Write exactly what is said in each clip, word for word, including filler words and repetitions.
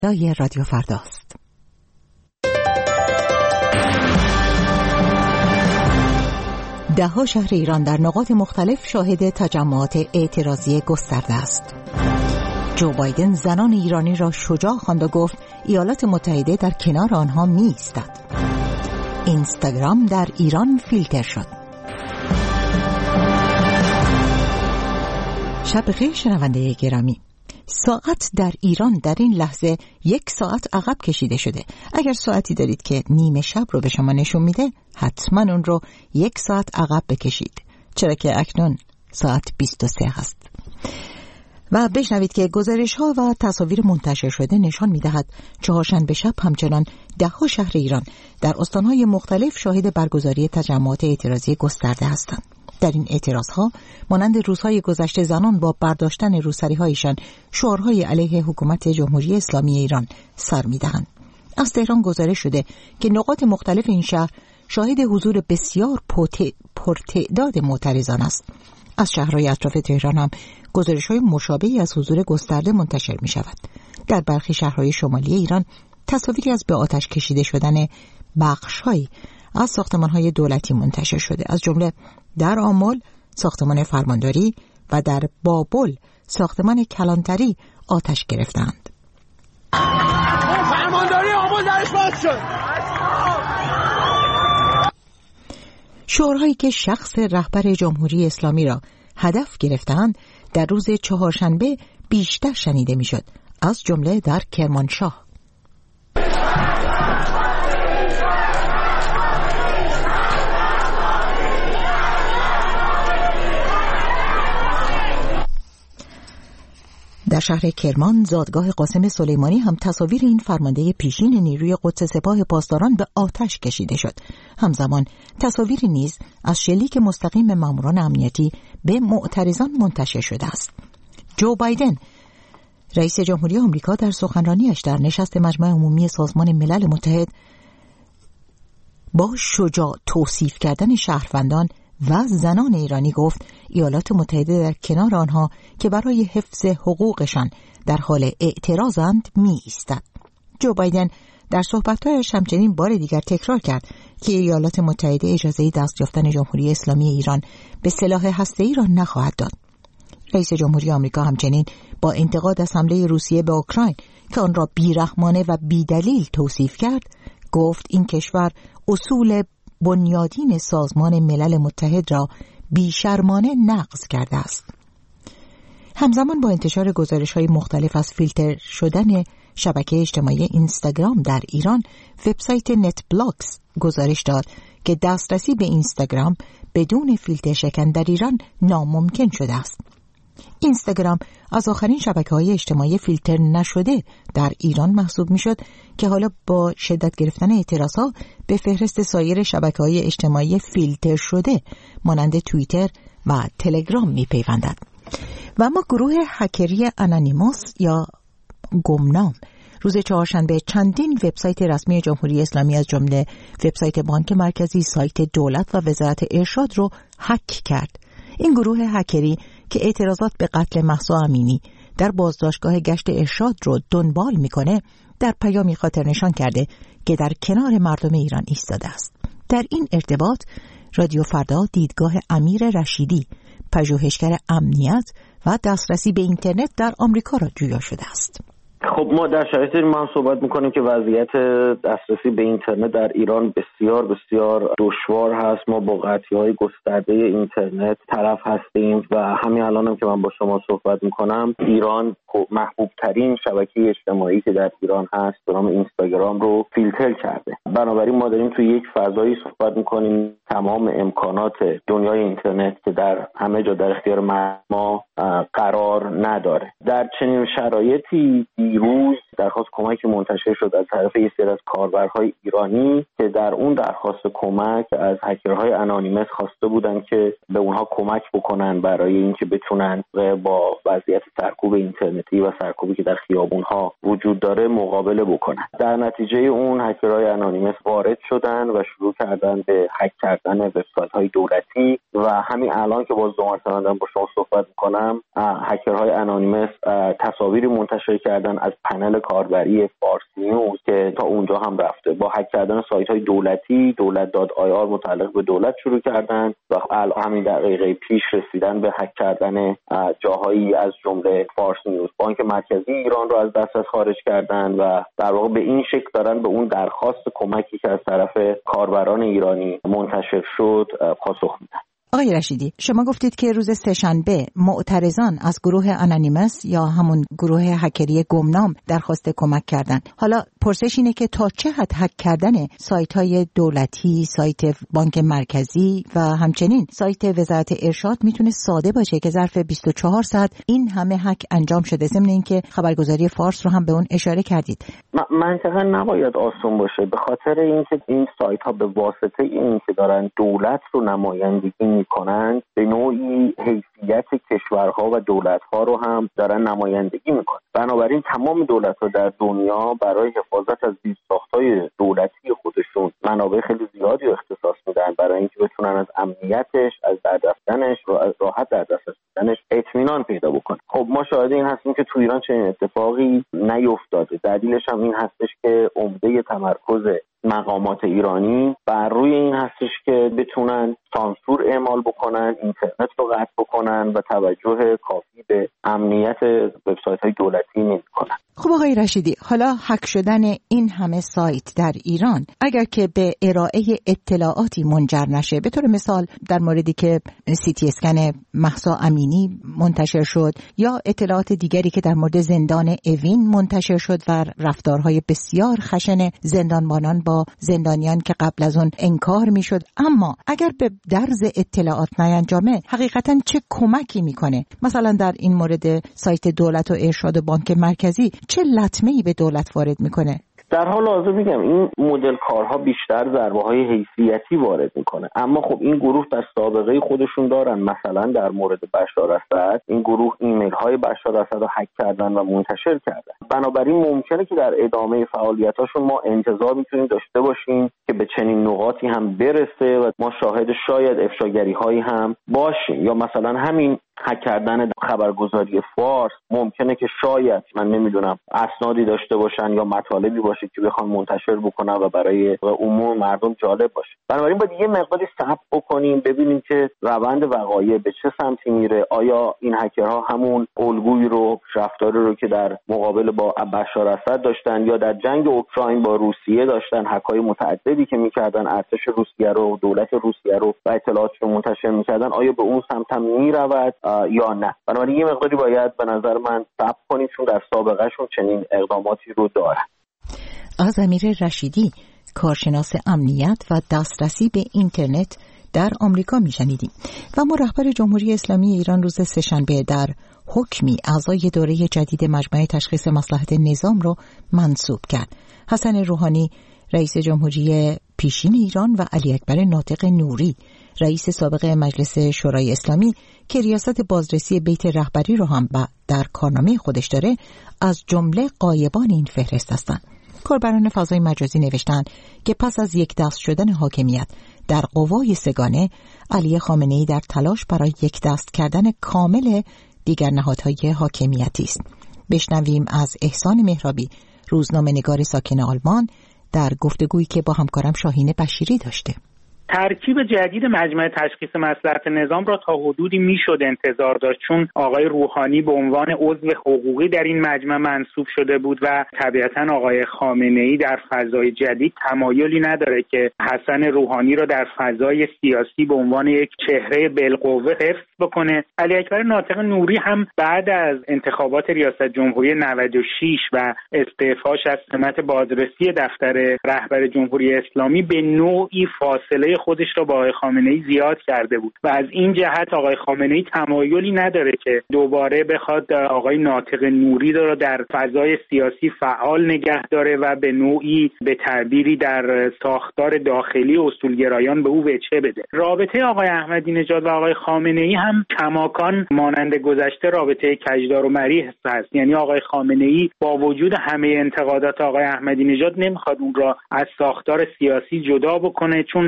دای رادیو فرداست. ده‌ها شهر ایران در نقاط مختلف شاهد تجمعات اعتراضی گسترده است. جو بایدن زنان ایرانی را شجاع خواند و گفت ایالات متحده در کنار آنها می ایستد. اینستاگرام در ایران فیلتر شد. شب بخیر شنونده گرامی. ساعت در ایران در این لحظه یک ساعت عقب کشیده شده. اگر ساعتی دارید که نیمه شب رو به شما نشون میده، حتما اون رو یک ساعت عقب بکشید، چرا که اکنون ساعت بیست و سه هست. و بشنوید که گزارش ها و تصاویر منتشر شده نشان میدهد چهارشنبه شب همچنان ده‌ها شهر ایران در استانهای مختلف شاهد برگزاری تجمعات اعتراضی گسترده هستند. در این اعتراضها مانند روزهای گذشته زنان با برداشتن روسری‌هایشان شعارهای علیه حکومت جمهوری اسلامی ایران سر می‌دهند. از تهران گزارش شده که نقاط مختلف این شهر شاهد حضور بسیار پرتعداد معترضان است. از شهرهای اطراف تهران هم گزارش‌های مشابهی از حضور گسترده منتشر می‌شود. در برخی شهرهای شمالی ایران تصاویری از به آتش کشیده شدن بخش‌هایی از ساختمان‌های دولتی منتشر شده، از جمله در آمل ساختمان فرمانداری و در بابل ساختمان کلانتری آتش گرفتند. فرمانداری آمل درش باز شد. شعارهایی که شخص رهبر جمهوری اسلامی را هدف گرفتند در روز چهارشنبه بیشتر شنیده میشد، از جمله در کرمانشاه. در شهر کرمان زادگاه قاسم سلیمانی هم تصاویر این فرمانده پیشین نیروی قدس سپاه پاسداران به آتش کشیده شد. همزمان تصاویری نیز از شلیک مستقیم ماموران امنیتی به معترضان منتشر شده است. جو بایدن رئیس جمهوری آمریکا در سخنرانیش در نشست مجمع عمومی سازمان ملل متحد با شجاع توصیف کردن شهروندان و زنان ایرانی گفت ایالات متحده در کنار آنها که برای حفظ حقوقشان در حال اعتراضند می ایستد. جو بایدن در صحبت‌هایش همچنین بار دیگر تکرار کرد که ایالات متحده اجازه دست یافتن جمهوری اسلامی ایران به سلاح هسته‌ای را نخواهد داد. رئیس جمهوری آمریکا همچنین با انتقاد از حمله روسیه به اوکراین که آن را بی‌رحمانه و بی‌دلیل توصیف کرد، گفت این کشور اصول بنیادین سازمان ملل متحد را بیشرمانه نقض کرده است. همزمان با انتشار گزارش‌های مختلف از فیلتر شدن شبکه اجتماعی اینستاگرام در ایران، وبسایت نت بلاکس گزارش داد که دسترسی به اینستاگرام بدون فیلتر شکن در ایران ناممکن شده است. اینستاگرام از آخرین شبکه‌های اجتماعی فیلتر نشده در ایران محسوب می‌شد که حالا با شدت گرفتن اعتراضها به فهرست سایر شبکه‌های اجتماعی فیلتر شده مانند توییتر و تلگرام می‌پیوندد. و اما گروه هکری انانیموس یا گمنام روز چهارشنبه چندین وبسایت رسمی جمهوری اسلامی از جمله وبسایت بانک مرکزی، سایت دولت و وزارت ارشاد رو هک کرد. این گروه هکری که اعتراضات به قتل مهسا امینی در بازداشتگاه گشت ارشاد رو دنبال میکنه، در پیامی خاطر نشان کرده که در کنار مردم ایران ایستاده است. در این ارتباط رادیو فردا دیدگاه امیر رشیدی، پژوهشگر امنیت و دسترسی به اینترنت در آمریکا را جویا شده است. خب ما در شرایط ما هم صحبت میکنیم که وضعیت دسترسی به اینترنت در ایران بسیار بسیار دشوار هست. ما با قطعی‌های گسترده اینترنت طرف هستیم و همین الان هم که من با شما صحبت میکنم ایران محبوب ترین شبکه اجتماعی که در ایران هست به نام اینستاگرام رو فیلتر کرده. بنابراین ما داریم توی یک فضایی صحبت میکنیم تمام امکانات دنیای اینترنت که در همه جا در اختیار ما قرار نداره. در چنین شرایطی دیروز درخواست کمک منتشر شد از طرف یک سری از کاربرهای ایرانی که در اون درخواست کمک از هکرهای انانیمس خواسته بودن که به اونها کمک بکنن برای اینکه بتونن با وضعیت سرکوب اینترنتی و سرکوبی که در خیابونها وجود داره مقابله بکنن. در نتیجه اون هکرهای انانیمس وارد شدن و شروع کردن به هک کردن وبسایت‌های دولتی و همین الان که باز دو مرتبه با شما صحبت می‌کنم هکرهای انانیمس تصاویری منتشر کردن از پنل کاربری فارس نیوز که تا اونجا هم رفته. با هک کردن سایت‌های دولتی، دولت دات آی آر متعلق به دولت شروع کردن و الان همین دقیقه پیش رسیدن به هک کردن جاهایی از جمله فارس نیوز. بانک مرکزی ایران رو از دسترس خارج کردن و در واقع به این شکل دارن به اون درخواست کمکی که از طرف کاربران ایرانی منتشر شد پاسخ میدن. آقای رشیدی، شما گفتید که روز سه‌شنبه معترضان از گروه آنانیمس یا همون گروه هکری گمنام درخواست کمک کردند. حالا پرسش اینه که تا چه حد هک کردن سایت‌های دولتی، سایت بانک مرکزی و همچنین سایت وزارت ارشاد میتونه ساده باشه که ظرف بیست و چهار ساعت این همه هک انجام شده؟ ضمن اینکه خبرگزاری فارس رو هم به اون اشاره کردید. منطقا نباید آسون باشه، به خاطر اینکه این سایت‌ها به واسطه اینکه دارن دولت رو نمایندگی میکنند به نوعی حیثیت کشورها و دولتها رو هم دارن نمایندگی میکنن. بنابراین تمام دولت‌ها در دنیا برای حفاظت از زیرساخت‌های دولتی خودشون منابع خیلی زیادی رو اختصاص میدن برای اینکه بتونن از امنیتش، از دردرفتنش و از راحت در دسترس داشتنش اطمینان پیدا بکنن. خب ما شاهد این هستیم که تو ایران چنین اتفاقی نیفتاده. دلیلش هم این هستش که عمده تمرکز مقامات ایرانی بر روی این هستش که بتونن سانسور اعمال بکنن، اینترنت رو قطع بکنن و توجه کافی به امنیت وبسایت‌های دولتی نمی‌کنن. خب آقای رشیدی، حالا هک شدن این همه سایت در ایران اگر که به ارائه اطلاعاتی منجر نشه، به طور مثال در موردی که سی تی اسکن مهسا امینی منتشر شد یا اطلاعات دیگری که در مورد زندان اوین منتشر شد و رفتارهای بسیار خشن زندانبانان با زندانیان که قبل از اون انکار میشد، اما اگر به درز اطلاعات نینجامه حقیقتا چه کمکی میکنه؟ مثلا در این مورد سایت دولت و ارشاد و بانک مرکزی چه لطمه‌ای به دولت وارد میکنه؟ در حال حاضر میگم این مدل کارها بیشتر ضربه‌های حیثیتی وارد میکنه، اما خب این گروه در سابقه خودشون دارن. مثلا در مورد بشار اسد این گروه ایمیل های بشار اسد رو هک کردن و منتشر کردن. بنابراین ممکنه که در ادامه فعالیتاشون ما انتظار میتونیم داشته باشیم که به چنین نقاطی هم برسه و ما شاهد شاید افشاگری هایی هم باشیم. یا مثلا همین هک کردن خبرگزاری فارس ممکنه که شاید من نمیدونم اسنادی داشته باشن یا مطالبی باشه که بخوان منتشر بکنن و برای عموم مردم جالب باشه. بنابراین باید یه مقداری صبر بکنیم ببینیم که روند وقایع به چه سمتی میره. آیا این هکرها همون الگویی رو، رفتاری رو که در مقابل با بشار اسد داشتن یا در جنگ اوکراین با روسیه داشتن، هک‌های متعددی که میکردن ارتش روسیه رو، دولت روسیه رو و اطلاعات رو منتشر میکردن، آیا به اون سمت هم میرود یا نه؟ بنابراین یه مقداری باید به نظر من صبر کنیم چون در سابقهشون چنین اقداماتی رو دارن. از امیر رشیدی، کارشناس امنیت و دسترسی به اینترنت در آمریکا میشنیدیم. و ما رهبر جمهوری اسلامی ایران روز سه‌شنبه در حکمی اعضای دوره جدید مجمع تشخیص مصلحت نظام رو منصوب کرد. حسن روحانی رئیس جمهوری پیشین ایران و علی اکبر ناطق نوری رئیس سابق مجلس شورای اسلامی که ریاست بازرسی بیت رهبری رو هم در کارنامه خودش داره از جمله غایبان این فهرست هستند. کاربران فضای مجازی نوشتند که پس از یک دست شدن حاکمیت در قوای سگانه، علی خامنه‌ای در تلاش برای یک دست کردن کامل دیگر نهادهای حاکمیتی است. بشنویم از احسان مهرابی، روزنامه‌نگار ساکن آلمان، در گفتگویی که با همکارم شاهین بشیری داشته. ترکیب جدید مجمع تشخیص مصلحت نظام را تا حدودی میشد انتظار داشت، چون آقای روحانی به عنوان عضو حقوقی در این مجمع منصوب شده بود و طبیعتاً آقای خامنه‌ای در فضای جدید تمایلی نداره که حسن روحانی را در فضای سیاسی به عنوان یک چهره بالقوه حفظ بکنه. علی اکبر ناطق نوری هم بعد از انتخابات ریاست جمهوری نود و شش و استعفاش از سمت بازرسی دفتر رهبر جمهوری اسلامی به نوعی فاصله خودش را با آقای خامنه‌ای زیاد کرده بود و از این جهت آقای خامنه‌ای تمایلی نداره که دوباره بخواد آقای ناطق نوری را در فضای سیاسی فعال نگه داره و به نوعی به تعبیری در ساختار داخلی اصولگرایان به او وجه بده. رابطه آقای احمدی نژاد و آقای خامنه‌ای هم کماکان مانند گذشته رابطه کجدار و مریح است. یعنی آقای خامنه‌ای با وجود همه انتقادات آقای احمدی نژاد نمیخواد اون را از ساختار سیاسی جدا بکنه، چون هم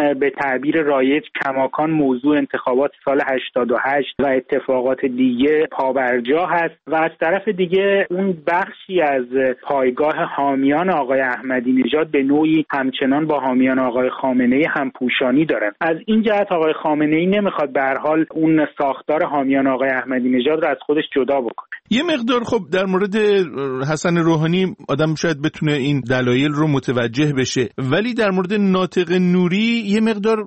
به تعبیر رایج کماکان موضوع انتخابات سال هشتاد و هشت و اتفاقات دیگه پابرجا هست و از طرف دیگه اون بخشی از پایگاه حامیان آقای احمدی نژاد به نوعی همچنان با حامیان آقای خامنه‌ای همپوشانی دارن. از این جهت آقای خامنه‌ای نمیخواد به هر حال اون ساختار حامیان آقای احمدی نژاد رو از خودش جدا بکنه. یه مقدار خب در مورد حسن روحانی آدم شاید بتونه این دلایل رو متوجه بشه، ولی در مورد ناطق نوری یه مقدار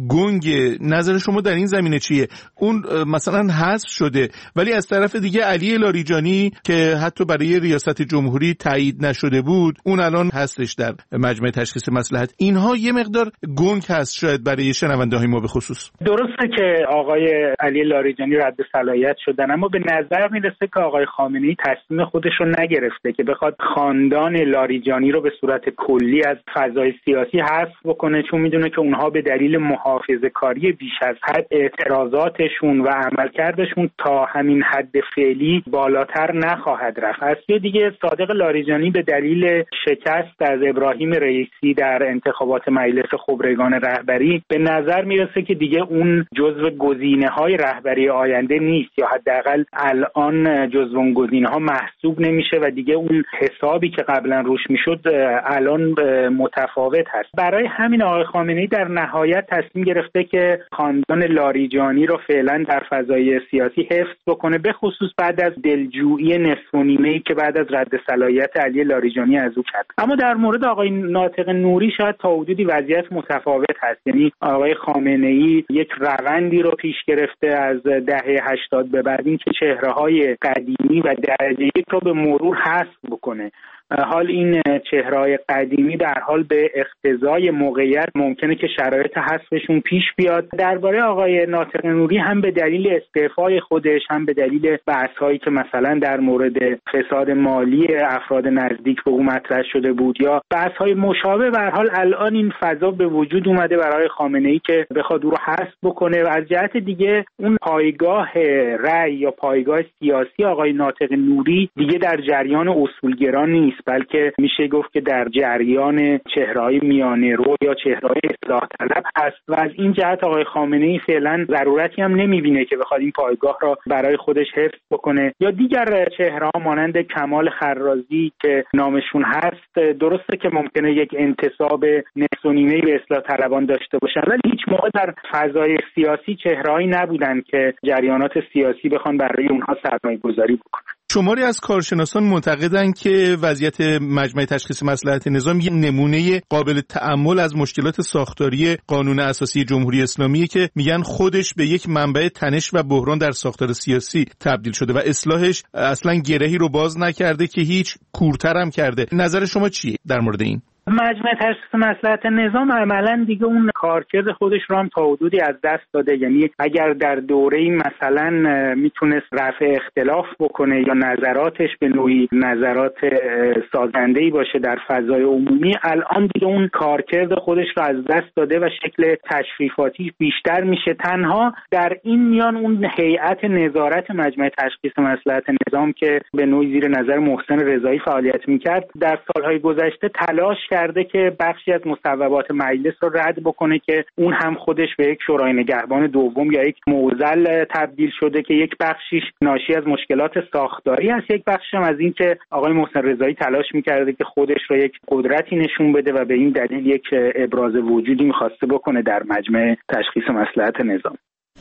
گنگه. نظر شما در این زمینه چیه؟ اون مثلا حذف شده ولی از طرف دیگه علی لاریجانی که حتی برای ریاست جمهوری تایید نشده بود اون الان هستش در مجمع تشخیص مصلحت. اینها یه مقدار گنگ هست شاید برای شنونده های ما به خصوص. درسته که آقای علی لاریجانی رد صلاحیت شدن، اما به نظر میرسه که آقای خامنه‌ای تصمیم خودش رو نگرفته که بخواد خاندان لاریجانی رو به صورت کلی از فضای سیاسی حذف بکنه، چون میدونه که اونها به دلیل محافظه‌کاری بیش از حد اعتراضاتشون و عملکردشون تا همین حد فعلی بالاتر نخواهد رفت. از سوی دیگه صادق لاریجانی به دلیل شکست از ابراهیم رئیسی در انتخابات مجلس خبرگان رهبری به نظر میرسه که دیگه اون جزو گزینه‌های رهبری آینده نیست، یا حداقل الان جزو اون گزینه‌ها محسوب نمیشه و دیگه اون حسابی که قبلا روش میشد الان متفاوت هست. برای همین آقای خامنه‌ای در نهایت تصمیم گرفته که خاندان لاریجانی رو فعلا در فضای سیاسی حفظ بکنه، به خصوص بعد از دلجویی نصف و نیمه‌ای که بعد از رد صلاحیت علی لاریجانی از او کرد. اما در مورد آقای ناطق نوری شاید تا حدودی وضعیت متفاوت هست. یعنی آقای خامنه‌ای یک روندی رو پیش گرفته از دهه هشتاد به بعد، این که چهره‌های قدیمی و درجه یک رو به مرور حذف بکنه. حال این چهره‌های قدیمی در حال به اقتضای موقعیت ممکنه که شرایط حذفشون پیش بیاد. درباره آقای ناطق نوری هم به دلیل استعفای خودش، هم به دلیل بحث‌هایی که مثلا در مورد فساد مالی افراد نزدیک به او مطرح شده بود یا بحث‌های مشابه، به هر حال الان این فضا به وجود اومده برای خامنه‌ای که بخواد او رو حذف بکنه. و از جهت دیگه اون پایگاه رأی یا پایگاه سیاسی آقای ناطق نوری دیگه در جریان اصولگرا نیست، بلکه میشه گفت که در جریان چهره‌های میانه رو یا چهره‌های اصلاح طلب هست و از این جهت آقای خامنه‌ای فعلا ضرورتی هم نمیبینه که بخواد این پایگاه را برای خودش حفظ بکنه. یا دیگر چهره‌ها مانند کمال خرازی که نامشون هست، درسته که ممکنه یک انتساب نصف و نیمه‌ای به اصلاح طلبان داشته باشن، ولی هیچ موقع در فضای سیاسی چهره‌هایی نبودن که جریانات سیاسی بخوان برای اونها سرمایه‌گذاری بکنن. شماری از کارشناسان معتقدند که وضعیت مجمع تشخیص مصلحت نظام یک نمونه قابل تأمل از مشکلات ساختاری قانون اساسی جمهوری اسلامی که میگن خودش به یک منبع تنش و بحران در ساختار سیاسی تبدیل شده و اصلاحش اصلا گرهی رو باز نکرده که هیچ کورتر هم کرده. نظر شما چیه در مورد این؟ مجمع تشخیص مصلحت نظام عملاً دیگه اون کارکرد خودش رو هم تا حدودی از دست داده. یعنی اگر در دوره‌ای مثلا میتونست رفع اختلاف بکنه یا نظراتش به نوعی نظرات سازنده‌ای باشه در فضای عمومی، الان دیگه اون کارکرد خودش رو از دست داده و شکل تشریفاتی بیشتر میشه. تنها در این میان اون هیئت نظارت مجمع تشخیص مصلحت نظام که به نوعی زیر نظر محسن رضایی فعالیت میکرد، در سالهای گذشته تلاش کرده که بخشی از مصوبات مجلس رو رد بکنه که اون هم خودش به یک شورای نگهبان دوم یا یک معضل تبدیل شده که یک بخشیش ناشی از مشکلات ساختاری است، یک بخشش هم از این که آقای محسن رضایی تلاش میکرده که خودش رو یک قدرتی نشون بده و به این دلیل یک ابراز وجودی میخواسته بکنه در مجمع تشخیص مصلحت نظام.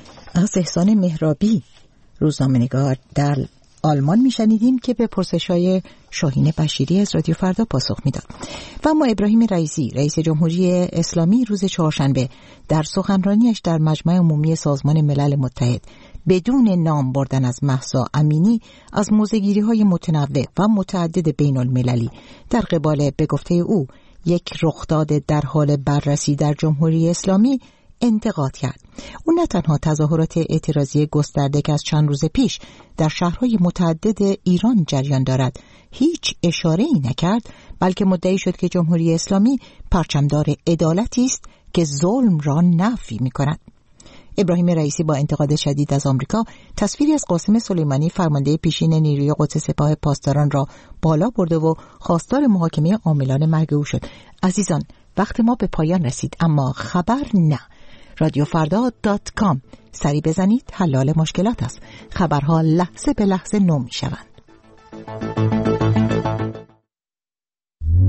از احسان مهرابی روزنامه‌نگار در آلمان میشنیدیم که به پرسش‌های شاهین بشیری از رادیو فردا پاسخ میداد. و اما ابراهیم رئیسی رئیس جمهوری اسلامی روز چهارشنبه در سخنرانیش در مجمع عمومی سازمان ملل متحد بدون نام بردن از مهسا امینی از موضع‌گیری‌های متنوع و متعدد بین المللی در قبال به گفته او یک رخداد در حال بررسی در جمهوری اسلامی انتقاد کرد. او نه تنها تظاهرات اعتراضی گسترده که از چند روز پیش در شهرهای متعدد ایران جریان دارد هیچ اشاره‌ای نکرد، بلکه مدعی شد که جمهوری اسلامی پرچمدار عدالتی است که ظلم را نفی می‌کند. ابراهیم رئیسی با انتقاد شدید از آمریکا تصویری از قاسم سلیمانی فرمانده پیشین نیروی قدس سپاه پاسداران را بالا برده و خواستار محاکمه عاملان مرگ او شد. عزیزان، وقت ما به پایان رسید، اما خبر نه. رادیو فردا دات کام سری بزنید، حلال مشکلات است. خبرها لحظه به لحظه نو می شوند.